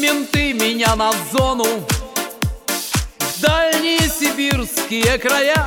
менты меня на зону в дальние сибирские края.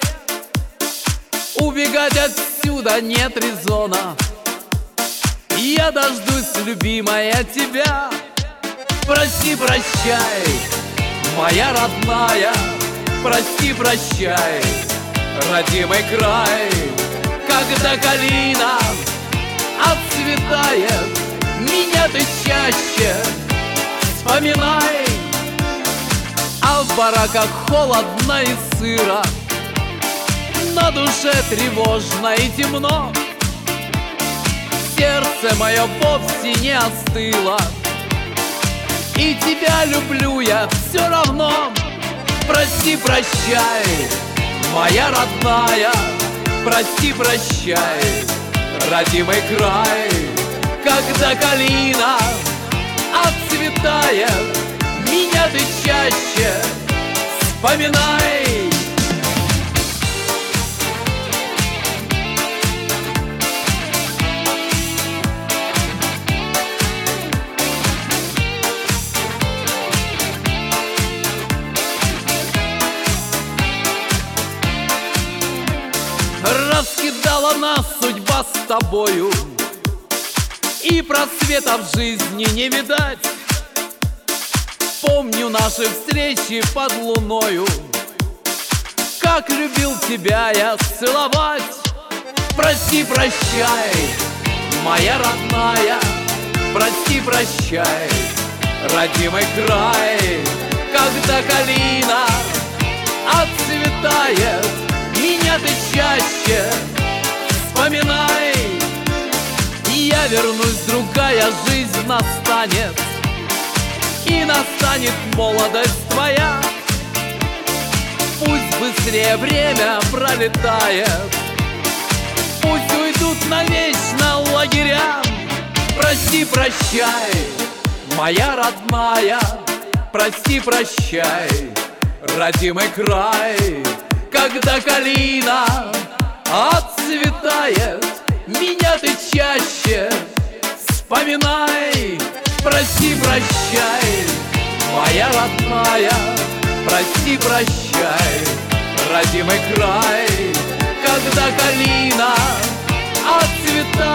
Убегать отсюда нет резона. Я дождусь, любимая, тебя. Прости, прощай, моя родная. Прости, прощай, родимый край. Когда калина отцветает, меня ты чаще вспоминай. А в бараках холодно и сыро, на душе тревожно и темно. Сердце мое вовсе не остыло, и тебя люблю я все равно. Прости, прощай, моя родная. Прости, прощай, родимый край. Когда калина отцветает, меня ты чаще вспоминай. Раскидала нас судьба с тобою, и просвета в жизни не видать. Помню наши встречи под луною, как любил тебя я целовать. Прости, прощай, моя родная. Прости, прощай, родимый край. Когда калина отцветает, меня ты чаще вспоминай. Я вернусь, другая жизнь настанет, и настанет молодость твоя. Пусть быстрее время пролетает, пусть уйдут навечно лагеря. Прости, прощай, моя родная. Прости, прощай, родимый край. Когда калина отцветает, меня ты чаще вспоминай. Прости, прощай, моя родная. Прости, прощай, родимый край. Когда калина отцветает,